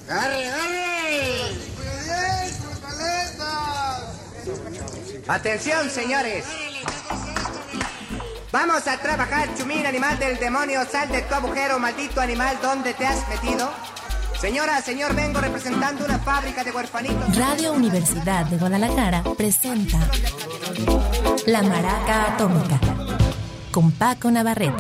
¡Arre, arre! Atención, señores. Vamos a trabajar, chumín, animal del demonio. Sal de tu agujero, maldito animal. ¿Dónde te has metido? Señora, señor, vengo representando una fábrica de huerfanitos. Radio Universidad de Guadalajara presenta La Maraca Atómica con Paco Navarrete.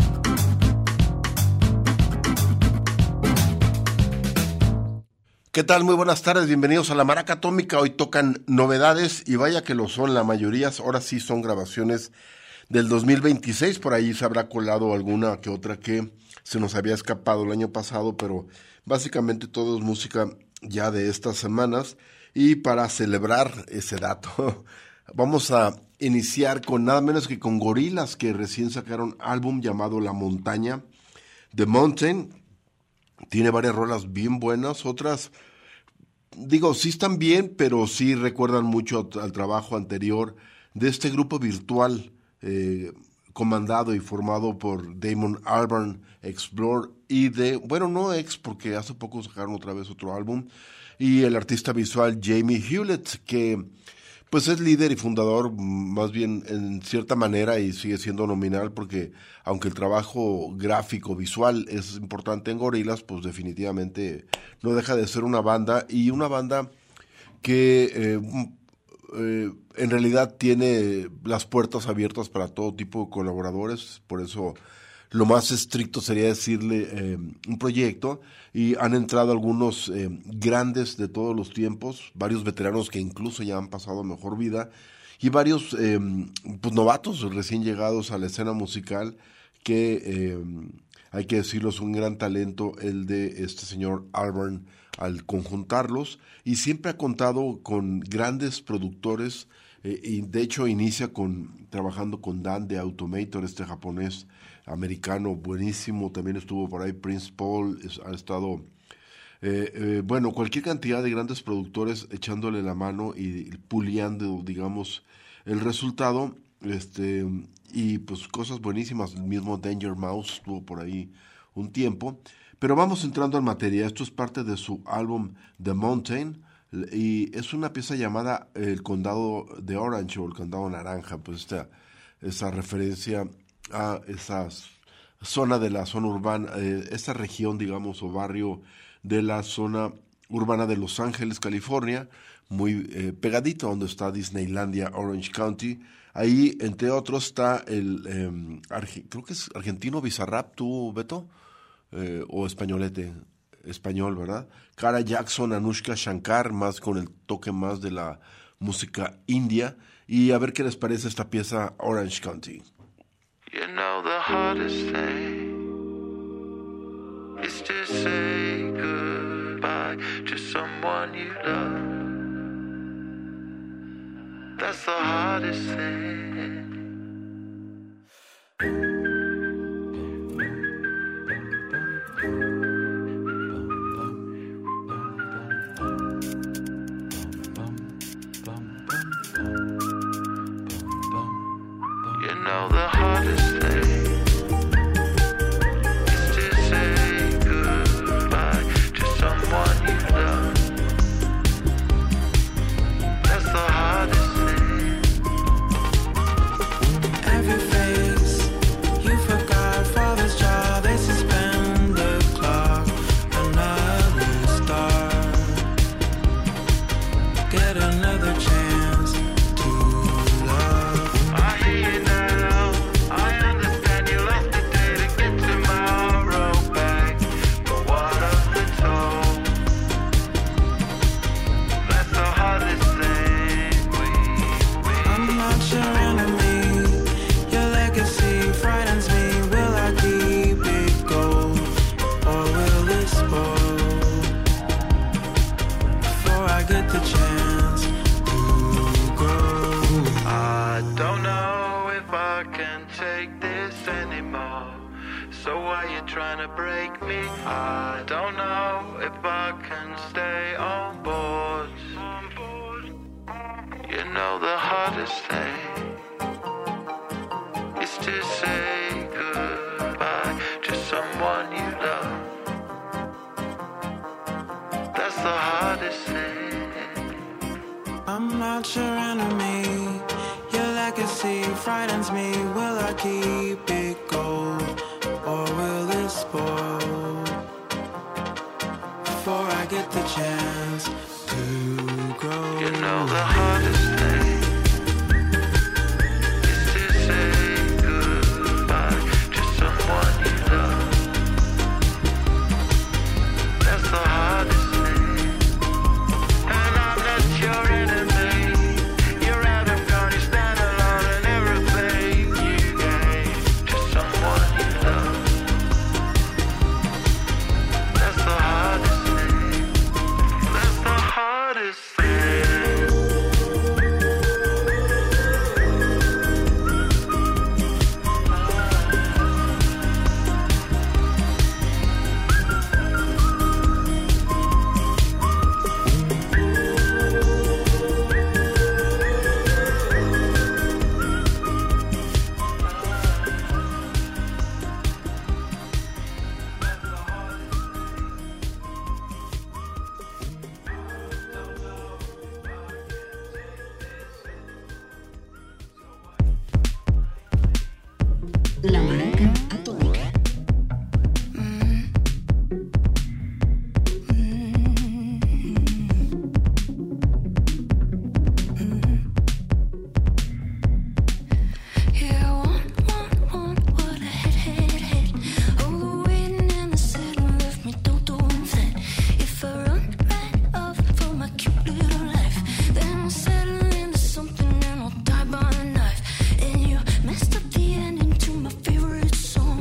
¿Qué tal? Muy buenas tardes, bienvenidos a La Maraca Atómica. Hoy tocan novedades y vaya que lo son, la mayoría ahora sí son grabaciones del 2026. Por ahí se habrá colado alguna que otra que se nos había escapado el año pasado, pero básicamente todo es música ya de estas semanas. Y para celebrar ese dato, vamos a iniciar con nada menos que con Gorillaz, que recién sacaron álbum llamado La Montaña, The Mountain. Tiene varias rolas bien buenas, otras, digo, sí están bien, pero sí recuerdan mucho al trabajo anterior de este grupo virtual comandado y formado por Damon Albarn, Explore, y no porque hace poco sacaron otra vez otro álbum, y el artista visual Jamie Hewlett, que pues es líder y fundador, más bien en cierta manera, y sigue siendo nominal, porque aunque el trabajo gráfico, visual es importante en Gorillaz, pues definitivamente no deja de ser una banda, y una banda que en realidad tiene las puertas abiertas para todo tipo de colaboradores. Por eso lo más estricto sería decirle un proyecto, y han entrado algunos grandes de todos los tiempos, varios veteranos que incluso ya han pasado mejor vida, y varios pues novatos recién llegados a la escena musical que hay que decirlo, es un gran talento el de este señor Albarn al conjuntarlos, y siempre ha contado con grandes productores, y de hecho inicia trabajando con Dan de Automator, este japonés americano buenísimo. También estuvo por ahí Prince Paul, ha estado cualquier cantidad de grandes productores echándole la mano y puliendo, digamos, el resultado, y pues cosas buenísimas. El mismo Danger Mouse estuvo por ahí un tiempo, pero vamos entrando en materia. Esto es parte de su álbum The Mountain, y es una pieza llamada El Condado de Orange, o El Condado Naranja, pues esa referencia a esa zona de la zona urbana, esta región, digamos, o barrio de la zona urbana de Los Ángeles, California, muy pegadito a donde está Disneylandia, Orange County. Ahí, entre otros, está el, creo que es argentino Bizarrap, ¿tú, Beto? O españolete, español, ¿verdad? Cara Jackson, Anushka Shankar, más con el toque más de la música india. Y a ver qué les parece esta pieza Orange County. You know the hardest thing is to say goodbye to someone you love. That's the hardest thing. You know the hardest thing is to say goodbye to someone you love. That's the hardest thing. Every face you forgot, father's child, they suspend the clock. Another star, get another chance to love. I hear you now, I understand you lost the day to get tomorrow back. But what of the toll? That's the hardest thing I'm not your enemy, your legacy frightens me. Will I keep it gold, or will it spoil before I get the chance to go? I don't know if I can take this anymore. So why you trying to break me? I don't know if I can stay on board. You know the hardest thing is to say goodbye to someone you love. arch your enemy. Your legacy frightens me. Will I keep it gold or will it spoil? Before I get the chance to grow. You know the hardest thing is to say goodbye to someone you love. That's the hardest thing. And I'm not your enemy. You're out of Afghanistan alone and everything you gave to someone you love. That's the hardest thing. That's the hardest thing. La Maraca Atómica. Messed up the ending to my favorite song.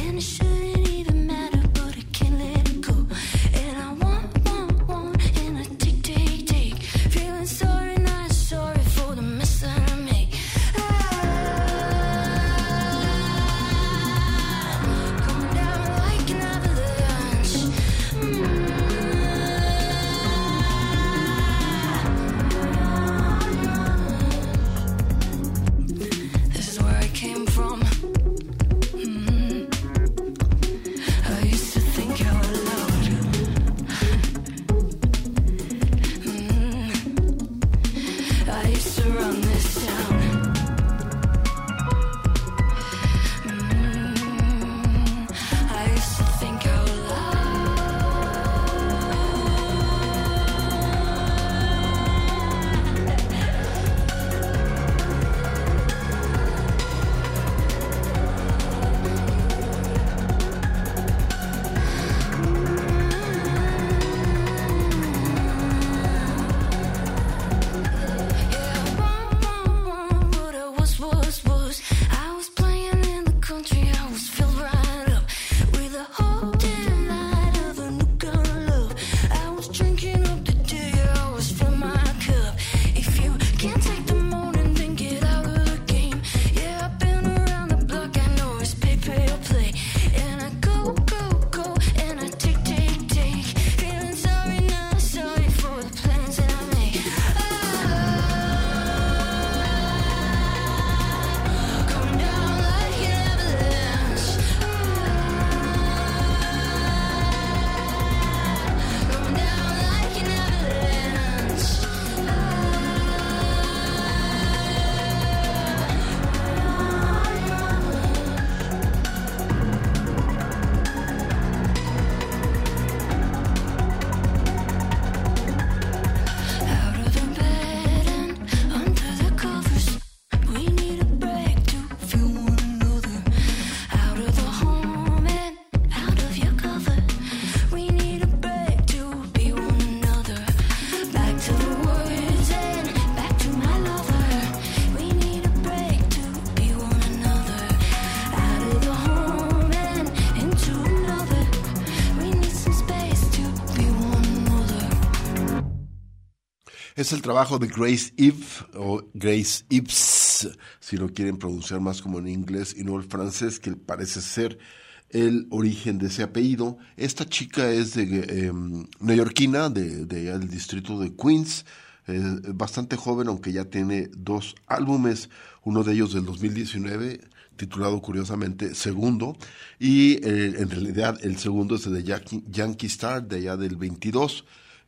Es el trabajo de Grace Eve, o Grace Ives, si lo quieren pronunciar más como en inglés y no el francés, que parece ser el origen de ese apellido. Esta chica es de neoyorquina, de allá del distrito de Queens, bastante joven, aunque ya tiene 2 álbumes, uno de ellos del 2019, titulado curiosamente Segundo, y en realidad el segundo es de Yankee Star, de allá del 22.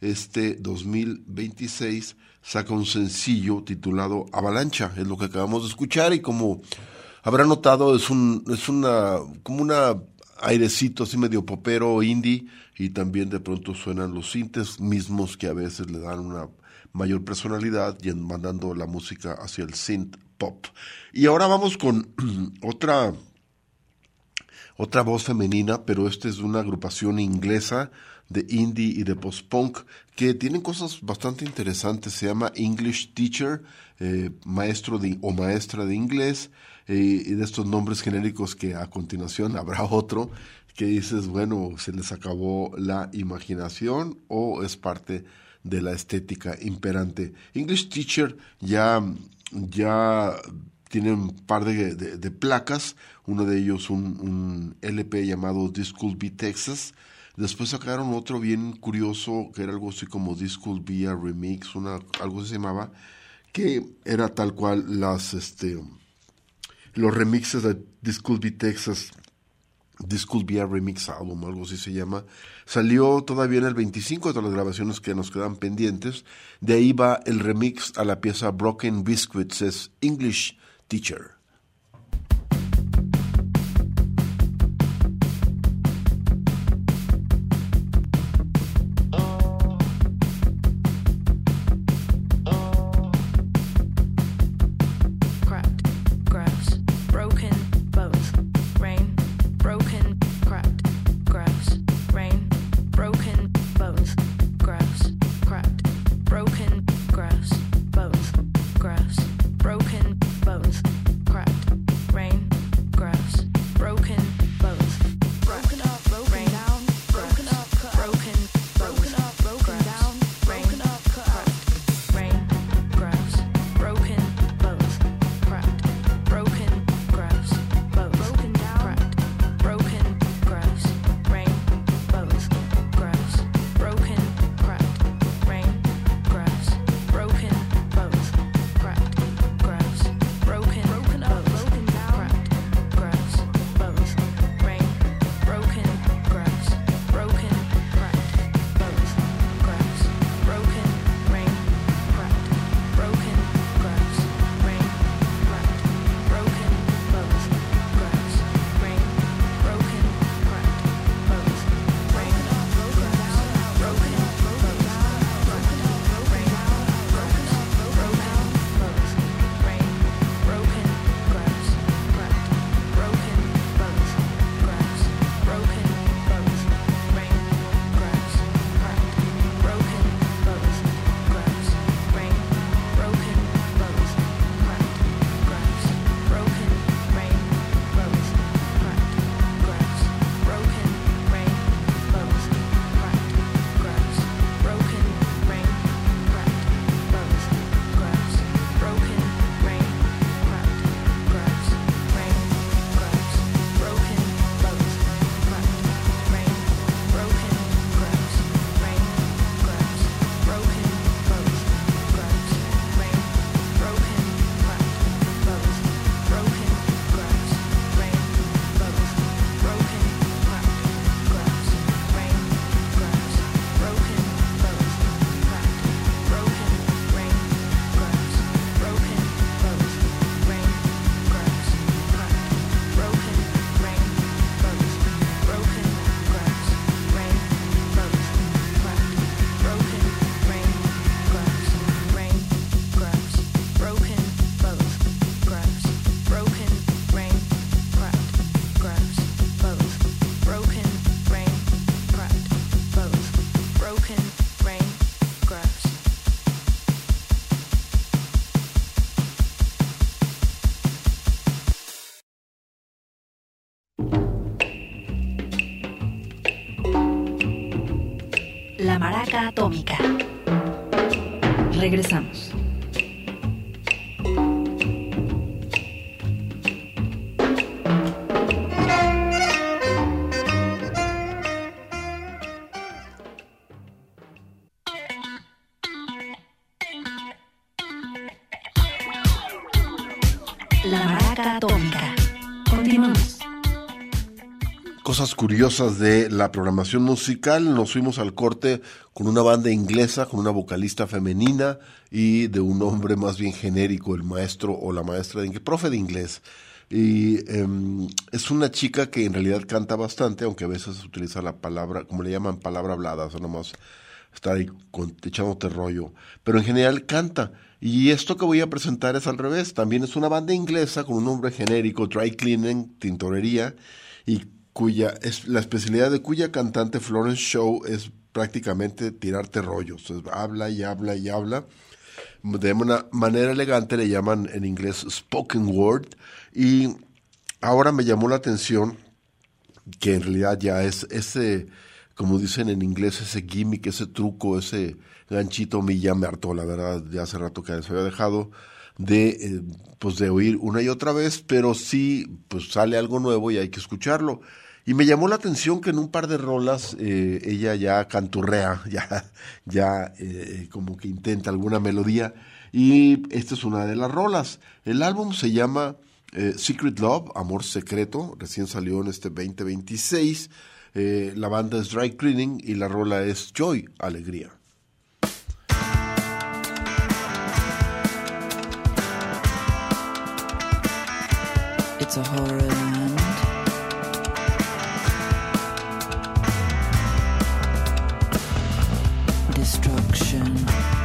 este 2026 saca un sencillo titulado Avalancha, es lo que acabamos de escuchar, y como habrán notado como una airecito así medio popero indie, y también de pronto suenan los sintes mismos que a veces le dan una mayor personalidad y mandando la música hacia el synth pop. Y ahora vamos con otra voz femenina, pero esta es una agrupación inglesa de indie y de post-punk que tienen cosas bastante interesantes. Se llama English Teacher, maestro o maestra de inglés, y de estos nombres genéricos que a continuación habrá otro que dices, bueno, se les acabó la imaginación o es parte de la estética imperante. English Teacher ya tiene un par de placas, uno de ellos un LP llamado This Could Be Texas. Después sacaron otro bien curioso que era algo así como This Could Be a Remix, algo así se llamaba, que era tal cual los remixes de This Could Be Texas, This Could Be a Remix Album, algo así se llama. Salió todavía en el 25 de las grabaciones que nos quedan pendientes. De ahí va el remix a la pieza Broken Biscuits, es English Teacher. La Maraca Atómica. Regresamos. cosas curiosas de la programación musical. Nos fuimos al corte con una banda inglesa, con una vocalista femenina y de un hombre más bien genérico, el maestro o la maestra de inglés, profe de inglés. Y es una chica que en realidad canta bastante, aunque a veces utiliza la palabra, como le llaman, palabra hablada, o sea, nomás estar ahí echándote rollo. Pero en general canta. Y esto que voy a presentar es al revés. También es una banda inglesa con un nombre genérico, Dry Cleaning, tintorería, y la especialidad de cuya cantante Florence Shaw es prácticamente tirarte rollos. Habla y habla y habla. De una manera elegante le llaman en inglés spoken word. Y ahora me llamó la atención que en realidad ya es ese, como dicen en inglés, ese gimmick, ese truco, ese ganchito, a mí ya me hartó, la verdad. Ya hace rato que se había dejado de oír una y otra vez, pero sí, pues sale algo nuevo y hay que escucharlo. Y me llamó la atención que en un par de rolas ella ya canturrea, ya como que intenta alguna melodía, y esta es una de las rolas. El álbum se llama Secret Love, Amor Secreto, recién salió en este 2026. La banda es Dry Cleaning y la rola es Joy, Alegría. It's a horror land. Destruction.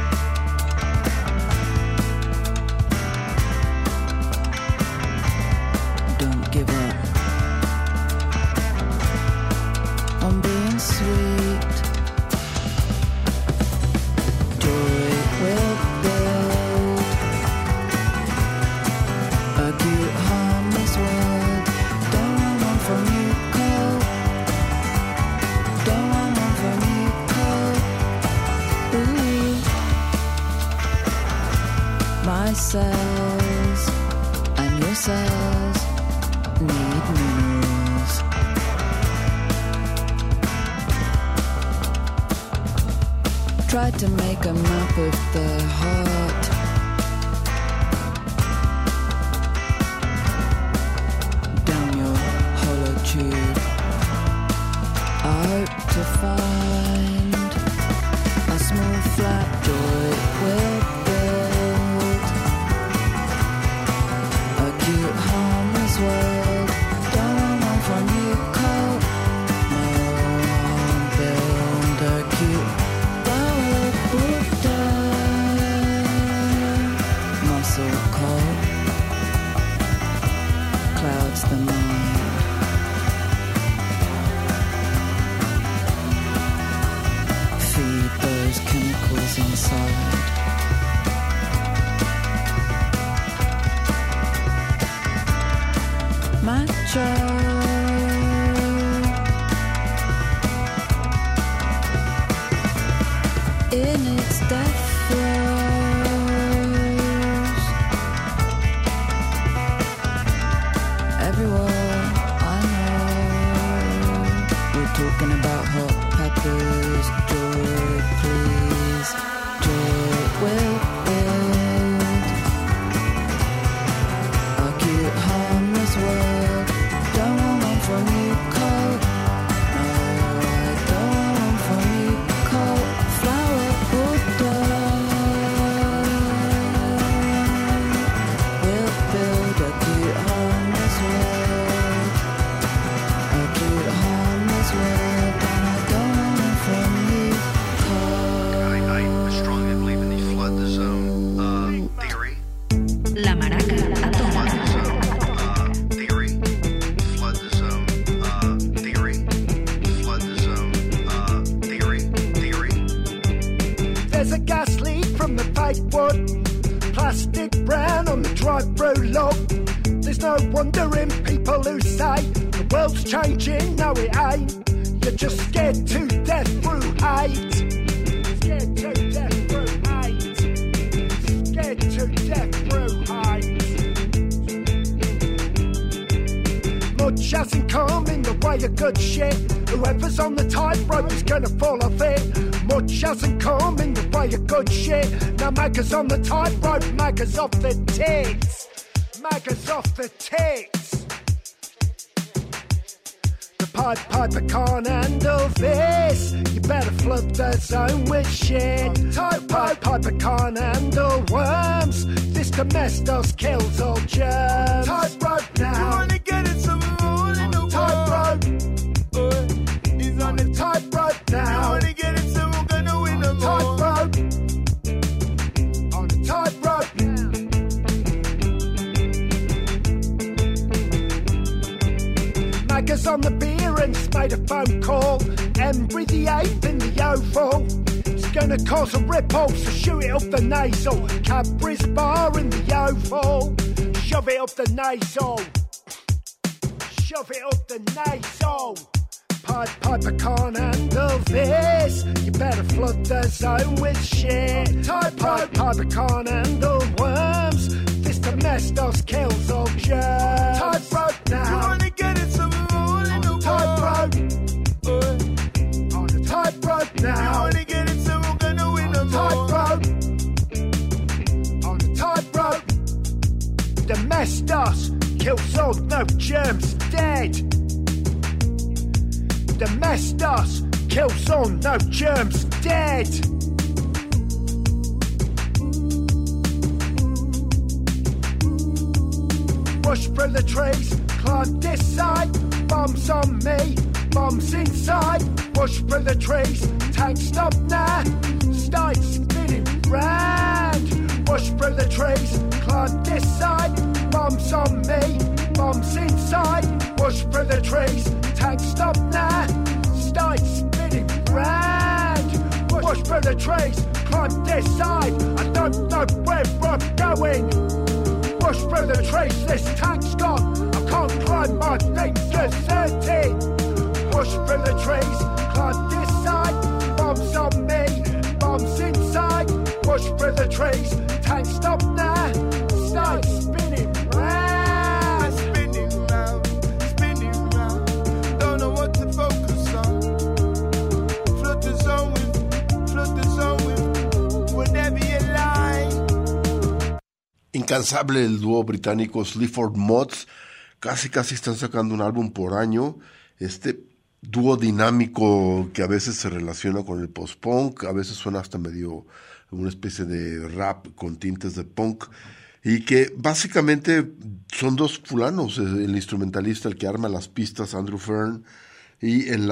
Don't give up on being sweet. Joy will build a cute harmless world. Don't run from you, cold. Don't run from you, cold. Ooh. My cells and your cells need minerals. Tried to make a map of the heart. Down your hollow tube, I hope to find a small flat joy will build a cute harmless world. Don't run from you, cold. No, build a cute flower Buddha. Muscle cold clouds the mind. Feed those chemicals inside. Macho. In its death throes, everywhere I know, we're talking about hot peppers. Joy, please, joy will build a cute harmless world. Don't run from you, cold. No, I don't run from you, cold. Flower Buddha will build a cute harmless world. A cute harmless world. And I don't run from you, cold. I strongly believe in the flood the zone theory. La Maraca Atómica. Theory, flood the zone theory, flood the zone theory. There's a gas leak from the pipe wood, plastic brown on the drive-through log. There's no wonder in people who say the world's changing. No, it ain't. You're just scared to death through hate. Scared to death through hate. Scared to death through hate. Much hasn't come in the way of good shit. Whoever's on the tightrope is gonna fall off it. Much hasn't come in the way of good shit. Now Magga's on the tightrope, Magga's off the tits. Magga's off the tits. The Piper can't handle this. You better flood the zone with shit. Piper can't handle worms. This domestos kills all germs. Tightrope now. You wanna get it some more in the Tightrope. He's On the tightrope now. You wanna get it some, we're gonna win them all. Tightrope. On the tightrope now. Maggers on the beer and's made a phone call. Embry the ape in the oval. It's gonna cause a ripple, so shoot it up the nasal. Cadbury's bar in the oval. Shove it up the nasal. Shove it up the nasal. Piper can't handle this. You better flood the zone with shit. Piper can't handle worms. This domestos kills all germs. Tightrope now. You wanna get it some more in the Tightrope. On the tightrope You now. wanna get it some, we're gonna win them all. Tightrope. On the tightrope. Domestos kills all, no germs, dead. Domestos kills all, no germs, dead. Rush through the trees, climb this side. Bombs on me, bombs inside. Rush through the trees, tank stop now. Start spinning round. Rush through the trees, climb this side. Bombs on me, bombs inside. Rush through the trees, tank stop now. Start spinning round. Rush through the trees, climb this side. I don't know where I'm going. Rush through the trees, this tank's gone. I can't climb, my fingers dirty. Rush through the trees, climb this side. Bombs on me, bombs inside. Rush through the trees, tank stop now. Start spinning round. Spinning round. Don't know what to focus on. Flood the zone with whatever you like. Incansable el dúo británico Sleaford Mods, casi están sacando un álbum por año. Este dúo dinámico que a veces se relaciona con el post-punk, a veces suena hasta medio una especie de rap con tintes de punk, y que básicamente son dos fulanos, el instrumentalista, el que arma las pistas, Andrew Fern, y en la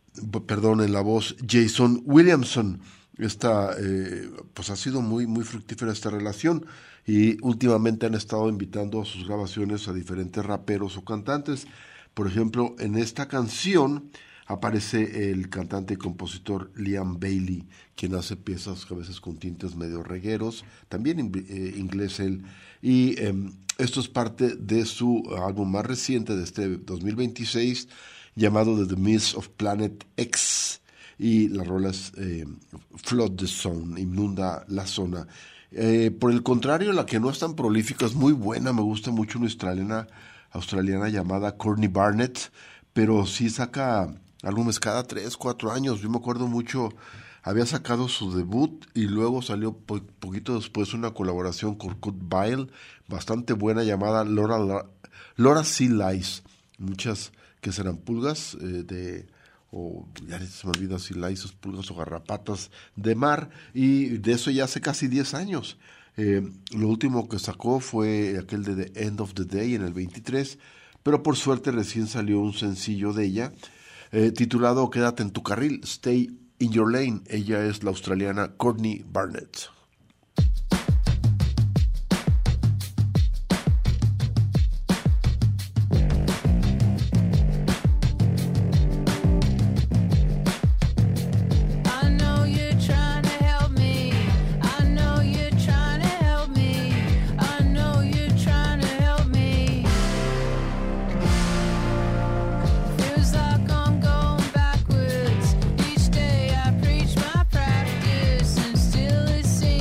voz Jason Williamson. Pues ha sido muy fructífera esta relación, y últimamente han estado invitando a sus grabaciones a diferentes raperos o cantantes. Por ejemplo, en esta canción aparece el cantante y compositor Liam Bailey, quien hace piezas a veces con tintes medio regueros, también inglés él, y esto es parte de su álbum más reciente de este 2026, llamado The Mist of Planet X, y la rola es Flood the Zone, inunda la zona. Por el contrario, la que no es tan prolífica es muy buena, me gusta mucho una australiana llamada Courtney Barnett, pero sí saca álbumes cada 3-4 años. Yo me acuerdo mucho, había sacado su debut y luego salió poquito después una colaboración con Kurt Vile, bastante buena, llamada Laura Sea Lies. Muchas que serán pulgas ya se me olvida si lies, pulgas o garrapatas de mar, y de eso ya hace casi 10 años. Lo último que sacó fue aquel de The End of the Day en el 23, pero por suerte recién salió un sencillo de ella titulado Quédate en tu carril, Stay in Your Lane. Ella es la australiana Courtney Barnett. Each day I preach my practice, and still it seems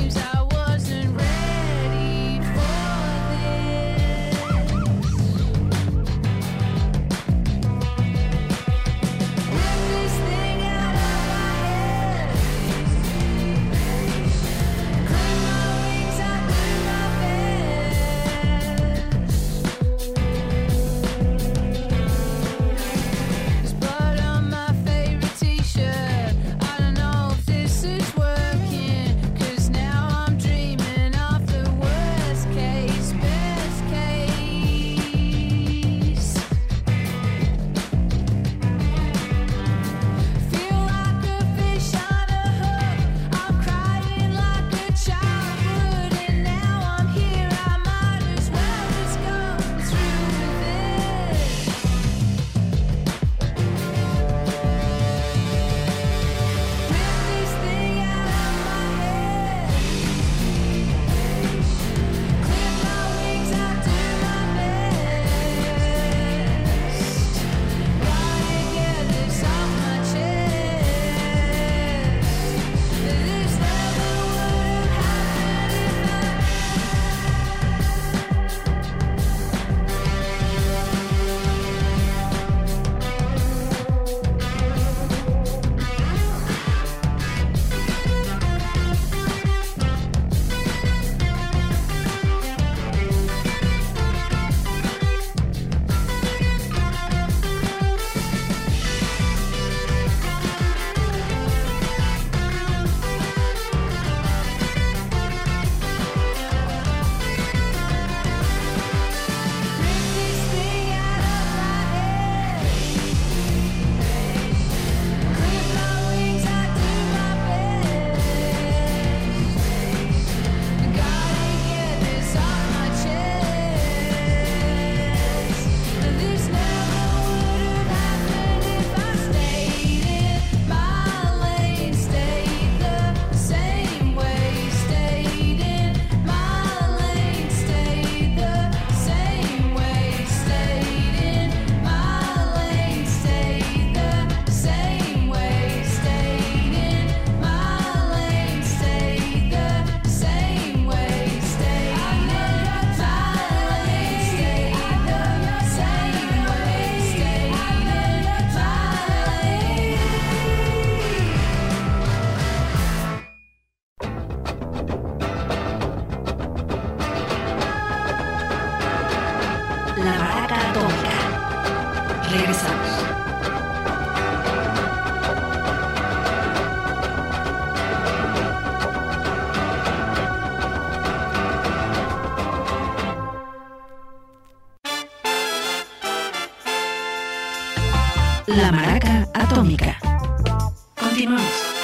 La Maraca Atómica. Continuamos.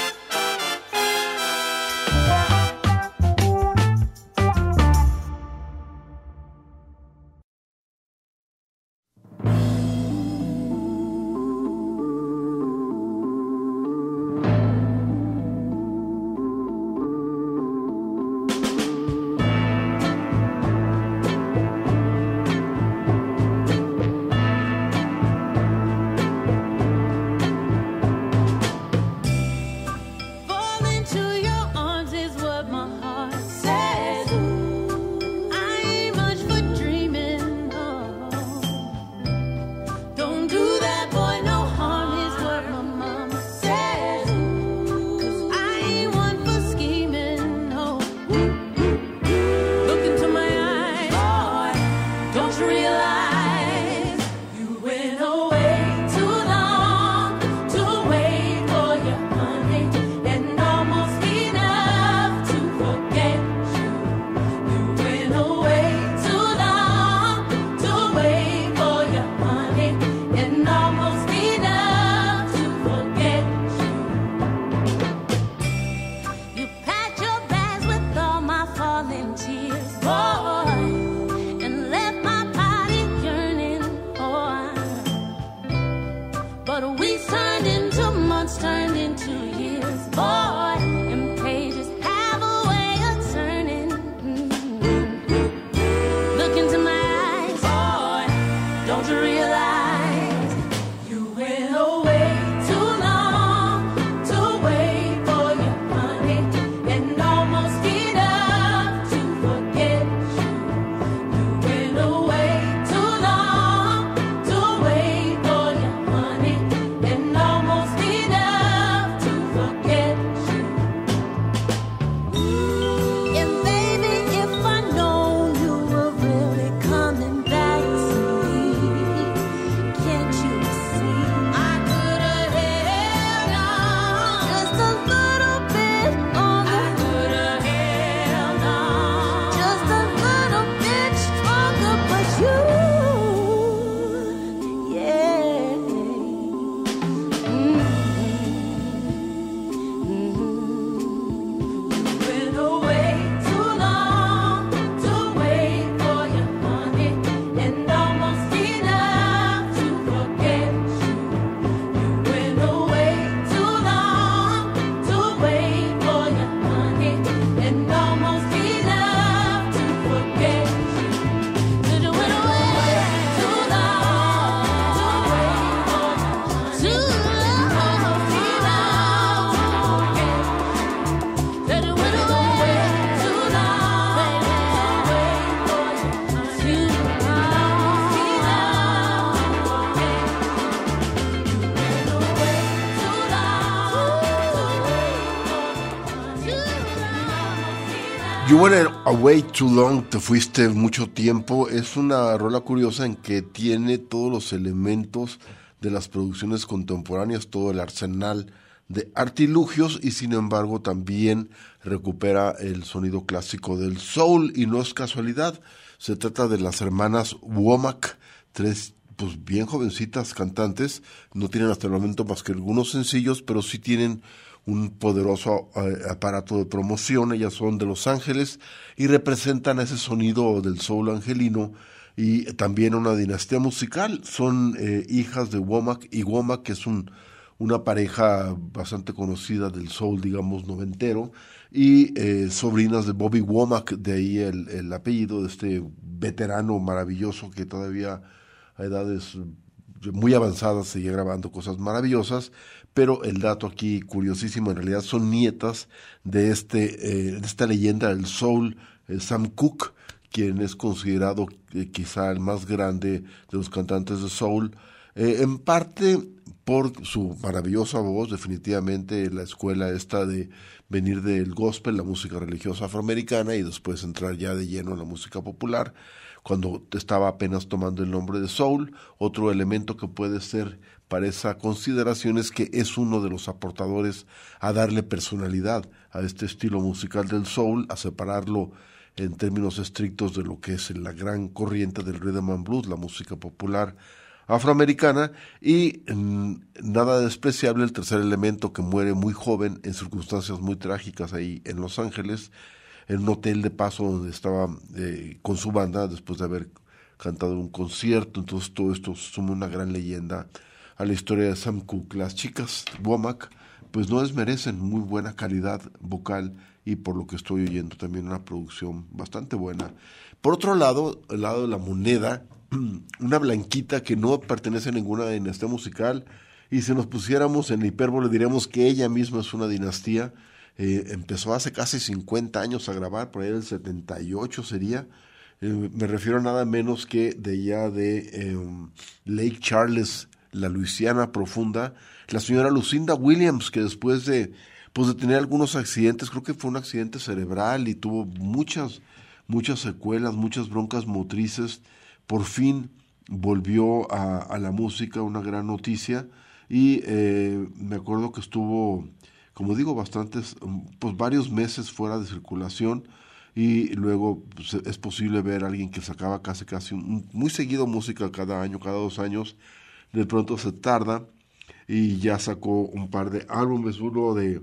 You Went Away Too Long, te fuiste mucho tiempo, es una rola curiosa en que tiene todos los elementos de las producciones contemporáneas, todo el arsenal de artilugios, y sin embargo también recupera el sonido clásico del soul, y no es casualidad. Se trata de las hermanas Womack, tres pues bien jovencitas cantantes, no tienen hasta el momento más que algunos sencillos, pero sí tienen un poderoso aparato de promoción. Ellas son de Los Ángeles y representan ese sonido del soul angelino y también una dinastía musical. Son hijas de Womack y Womack, que es una pareja bastante conocida del soul, digamos, noventero, y sobrinas de Bobby Womack, de ahí el apellido de este veterano maravilloso que todavía a edades muy avanzadas sigue grabando cosas maravillosas. Pero el dato aquí curiosísimo, en realidad son nietas de esta leyenda del soul, Sam Cooke, quien es considerado quizá el más grande de los cantantes de soul, en parte por su maravillosa voz. Definitivamente la escuela esta de venir del gospel, la música religiosa afroamericana, y después entrar ya de lleno en la música popular, cuando estaba apenas tomando el nombre de soul. Otro elemento que puede ser para esa consideración es que es uno de los aportadores a darle personalidad a este estilo musical del soul, a separarlo en términos estrictos de lo que es la gran corriente del rhythm and blues, la música popular afroamericana, y nada despreciable el tercer elemento, que muere muy joven en circunstancias muy trágicas ahí en Los Ángeles, en un hotel de paso donde estaba con su banda después de haber cantado en un concierto. Entonces todo esto suma una gran leyenda a la historia de Sam Cooke. Las chicas Womack pues no desmerecen, muy buena calidad vocal, y por lo que estoy oyendo también una producción bastante buena. Por otro lado, el lado de la moneda, una blanquita que no pertenece a ninguna dinastía musical, y si nos pusiéramos en la hipérbole diríamos que ella misma es una dinastía. Empezó hace casi 50 años a grabar, por ahí del 78 sería. Me refiero a nada menos que de allá de Lake Charles, la Luisiana profunda, la señora Lucinda Williams, que después de tener algunos accidentes, creo que fue un accidente cerebral y tuvo muchas secuelas, muchas broncas motrices, por fin volvió a la música, una gran noticia. Y me acuerdo que estuvo, como digo, varios meses fuera de circulación, y luego pues, es posible ver a alguien que sacaba casi muy seguido música cada año, cada 2 años, de pronto se tarda, y ya sacó un par de álbumes, uno de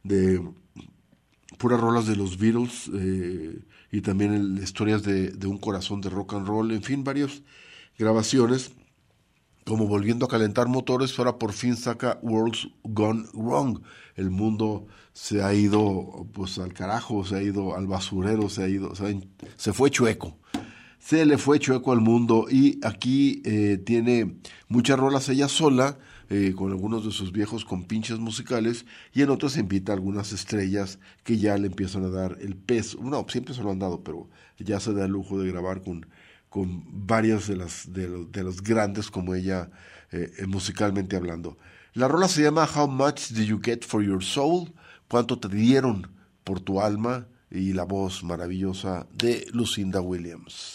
puras rolas de los Beatles, y también historias de un corazón de rock and roll, en fin, varias grabaciones, como volviendo a calentar motores. Ahora por fin saca World's Gone Wrong. El mundo se ha ido pues al carajo, se ha ido al basurero, se fue chueco. Se le fue chueco al mundo, y aquí tiene muchas rolas ella sola, con algunos de sus viejos compinches musicales, y en otras invita a algunas estrellas que ya le empiezan a dar el peso. No, siempre se lo han dado, pero ya se da el lujo de grabar con varias de los grandes como ella, musicalmente hablando. La rola se llama How Much Did You Get For Your Soul? ¿Cuánto te dieron por tu alma? Y la voz maravillosa de Lucinda Williams.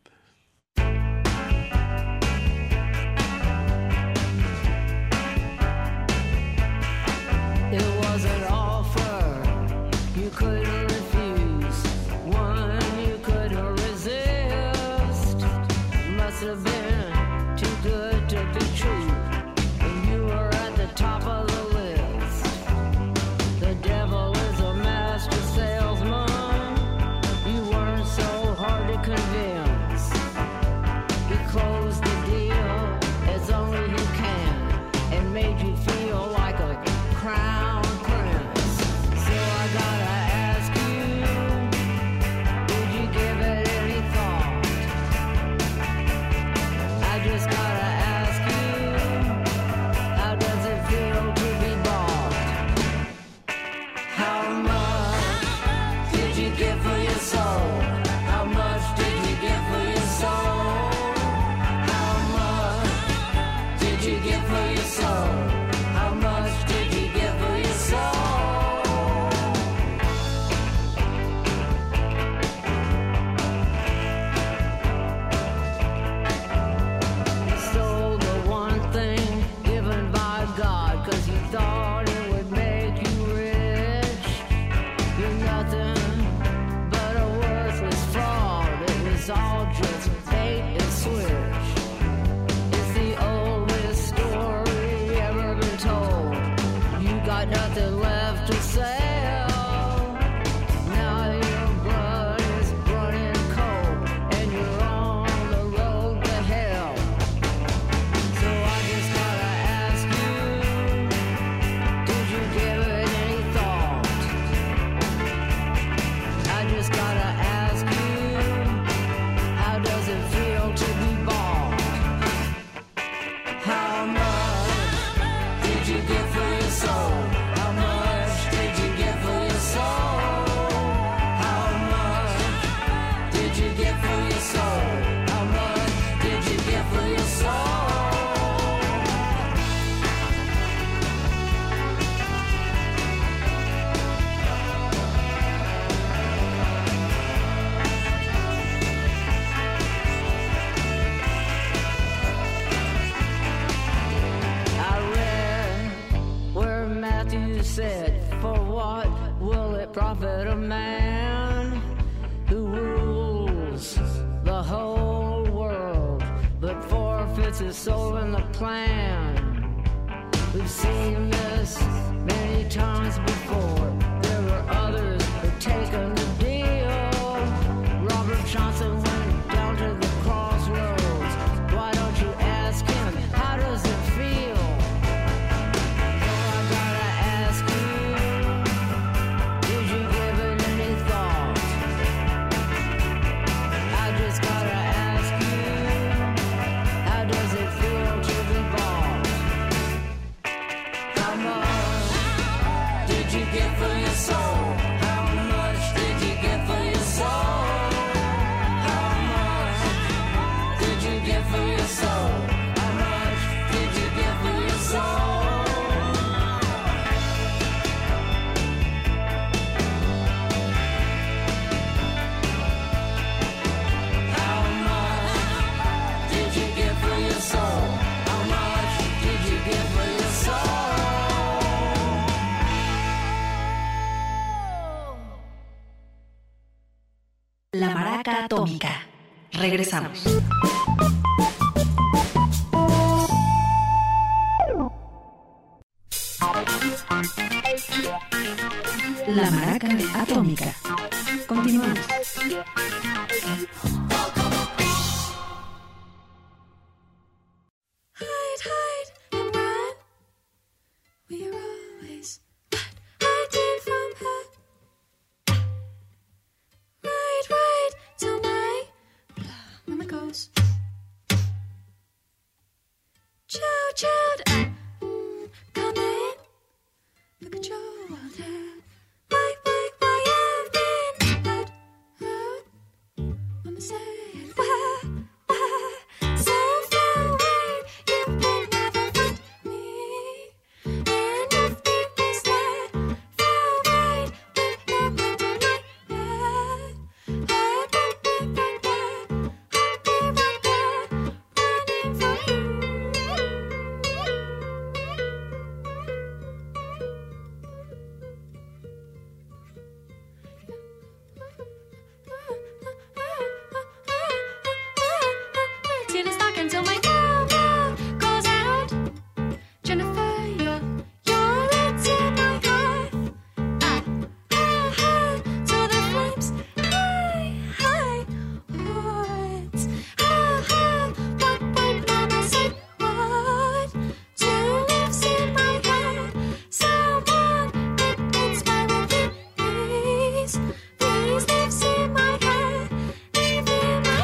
It was an offer you couldn't refuse, one you couldn't resist. Must have been too good to be true, and you were at the top of the list. The devil is a master salesman. You weren't so hard to convince. He closed the deal as only he can, and made you feel like a crown prince. So I gotta ask you, did you give it any thought? I just gotta ask you, how does it feel to be bought? How much did you give for your soul? How much did you give for your soul? How much did you give for your soul? How much did you give for your soul? You sold the one thing given by God, 'cause you thought it would make you rich. You're nothing but a worthless fraud. It was all just bait and switch. It's the oldest story ever been told. You got nothing left to sell. Now your blood is running cold, and you're on the road to hell. So I just gotta ask you, did you give it any thought? I just gotta ask you, how does it feel to be bought? How much did you give for your soul? How much did you give for your soul? How much did you give for your soul? How much did you give for your soul? I read where Matthew said, for what will it profit a man who rules the whole world but forfeit puts his soul in the plan. We've seen this many times before. There were others who'd taken the deal. Robert Johnson went down to the crossroads. Why don't you ask him, how does it feel? Oh, I gotta ask you, did you give it any thought? I just gotta ask you, how does it feel to be bought? How much did you get for your soul? How much did you get for your soul? How much did you get for your soul? How much did you get for your soul? How much did you get for your soul? How much did you get for your soul? La Maraca Atómica. Regresamos. La Maraca Atómica. Continuamos. Hide, hide, and run. We are always hiding from her. Ride, ride, till my mama goes. Chow, chow, come in. Look at your wild hair. Why have been out? Mama said, why, so far away, you will never find me. And nothing is that far away, with the wind in my hair. I'll be right there, running for you. Till it's dark until my mama goes out. Jennifer, you're into my heart. Till the flames high, words. What would mama say? What? Two lives in my head. Someone that inspire me, please. Please lives in my head. Live in my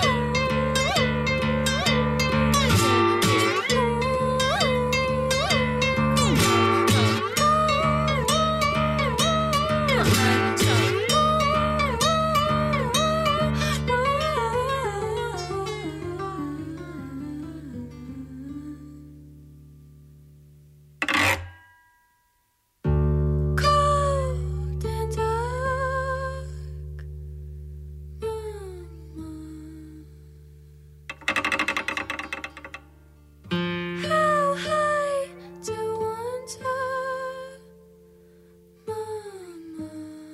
cold and dark, how high to want her, mama?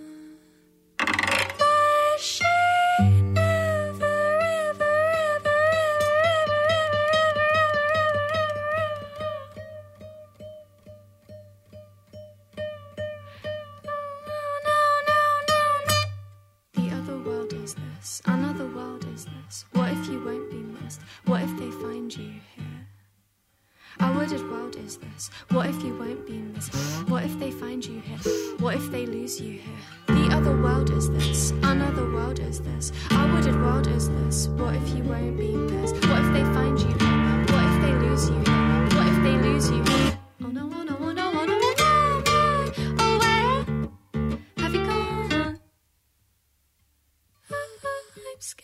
But she never, ever, ever, ever, ever, no. The other world is this, another world is this. What if you won't be missed? What if they find you here? A wooded world is this. What if you won't be missed? What if they find you here? What if they lose you here? The other world is this, another world is this. A wooded world is this. What if you won't be missed? What if they find you here? What if they lose you here? What if they lose you here? Oh no, oh no, oh no, oh no, oh no, oh where have you gone? I'm scared.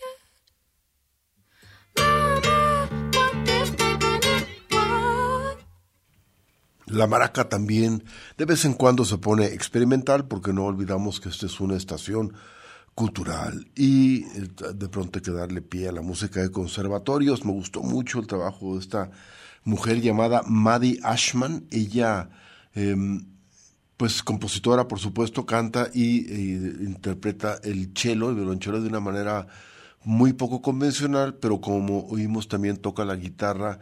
Mama, what if they're gonna walk? La Maraca también de vez en cuando se pone experimental, porque no olvidamos que esta es una estación cultural y de pronto hay que darle pie a la música de conservatorios. Me gustó mucho el trabajo de esta mujer llamada Maddie Ashman. Ella, pues compositora, por supuesto, canta y interpreta el cello, el violonchelo de una manera muy poco convencional, pero como oímos también toca la guitarra,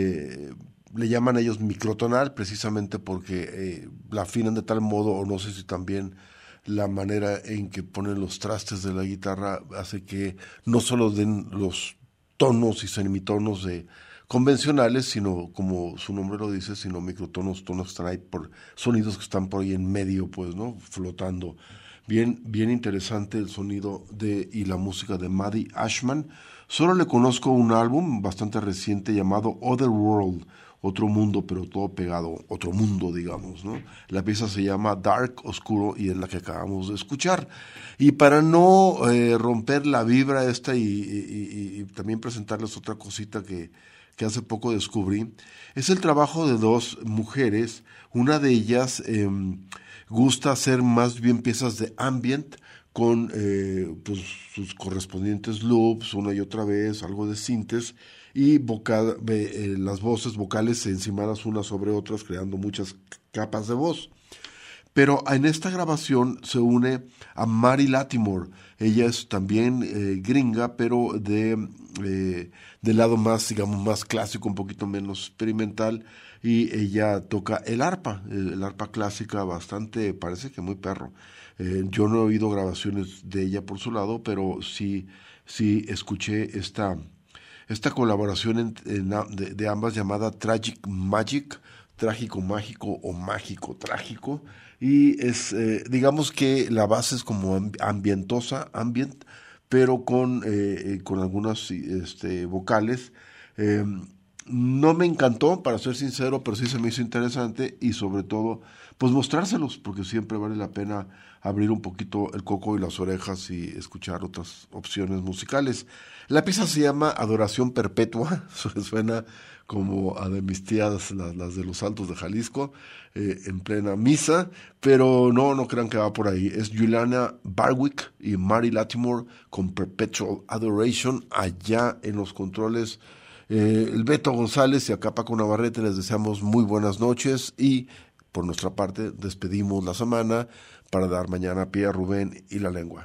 le llaman ellos microtonal, precisamente porque la afinan de tal modo, o no sé si también la manera en que ponen los trastes de la guitarra hace que no solo den los tonos y semitonos convencionales, sino como su nombre lo dice, sino microtonos, tonos que están ahí sonidos que están por ahí en medio, pues, ¿no? Flotando. Bien interesante el sonido y la música de Maddie Ashman. Solo le conozco un álbum bastante reciente llamado Other World, Otro Mundo, pero todo pegado, Otro Mundo, digamos, ¿no? La pieza se llama Dark, Oscuro, y es la que acabamos de escuchar. Y para no romper la vibra esta y también presentarles otra cosita que hace poco descubrí, es el trabajo de dos mujeres. Una de ellas gusta hacer más bien piezas de ambient con pues, sus correspondientes loops, una y otra vez, algo de sintes, y las voces vocales encimadas unas sobre otras, creando muchas capas de voz. Pero en esta grabación se une a Mary Latimore. Ella es también gringa, pero del lado más, digamos, más clásico, un poquito menos experimental, y ella toca el arpa clásica, bastante, parece que muy perro. Yo no he oído grabaciones de ella por su lado, pero sí escuché esta colaboración de ambas llamada Tragic Magic, trágico mágico o mágico trágico, y es digamos que la base es como ambient, pero con algunas vocales. No me encantó, para ser sincero, pero sí se me hizo interesante, y sobre todo pues mostrárselos, porque siempre vale la pena abrir un poquito el coco y las orejas y escuchar otras opciones musicales. La pieza se llama Adoración Perpetua, suena como a de mis tías, las de los Altos de Jalisco, en plena misa, pero no crean que va por ahí. Es Juliana Barwick y Mary Latimore con Perpetual Adoration. Allá en los controles, el Beto González y acá Paco Navarrete. Les deseamos muy buenas noches y por nuestra parte despedimos la semana para dar mañana pie a Rubén y la lengua.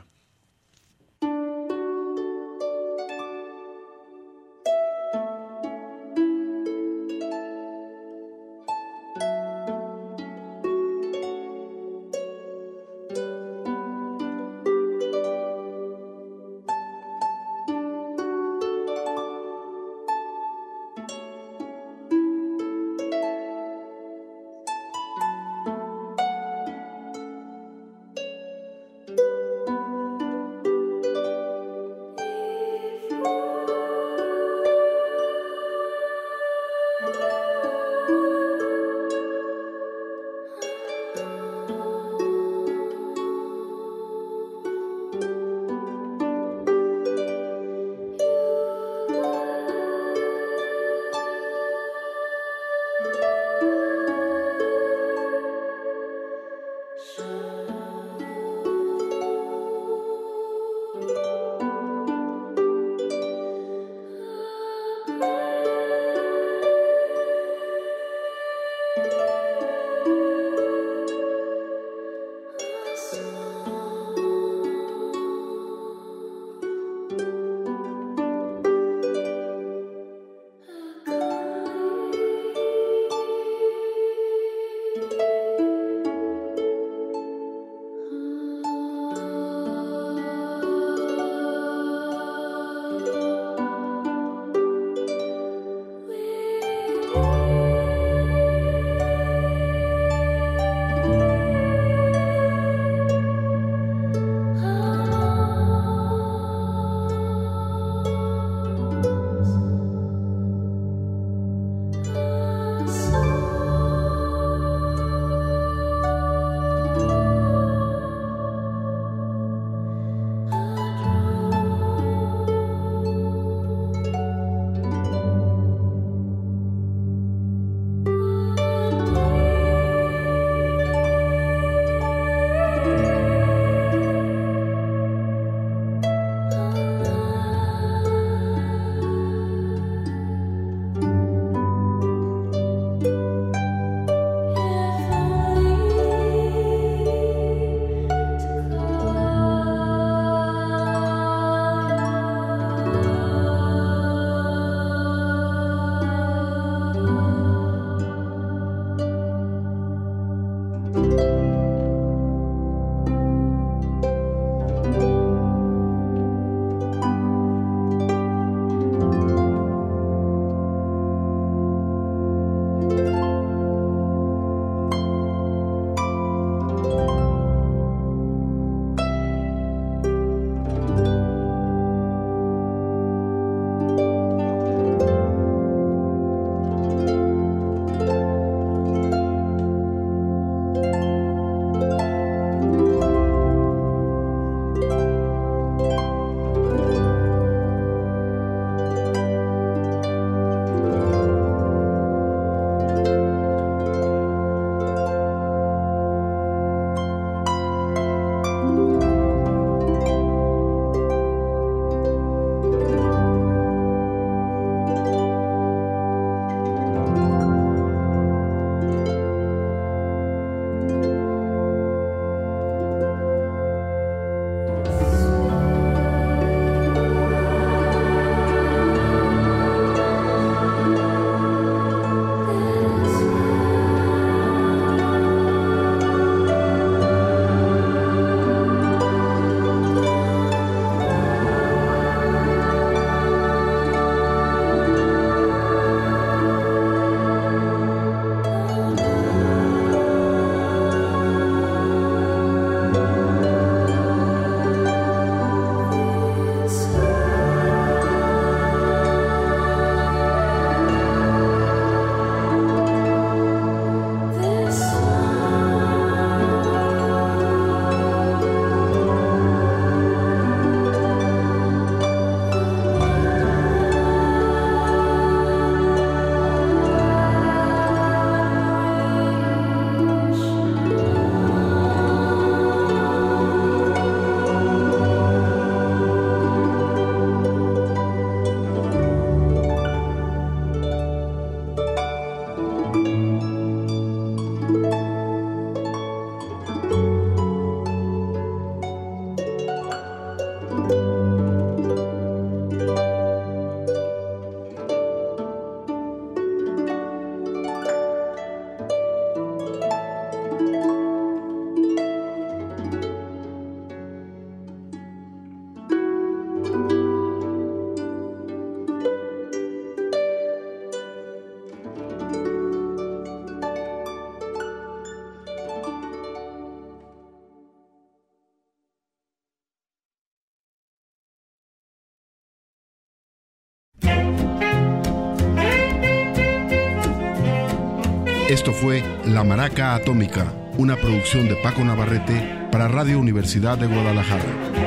Esto fue La Maraca Atómica, una producción de Paco Navarrete para Radio Universidad de Guadalajara.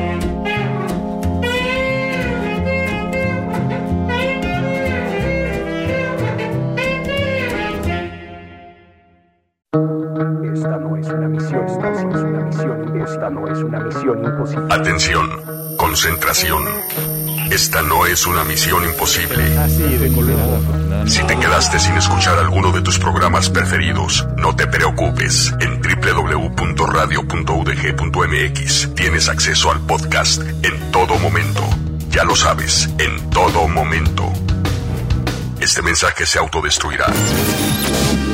Esta no es una misión imposible. Atención, concentración. Esta no es una misión imposible. Si te quedaste sin escuchar alguno de tus programas preferidos, no te preocupes. En www.radio.udg.mx tienes acceso al podcast en todo momento. Ya lo sabes, en todo momento. Este mensaje se autodestruirá.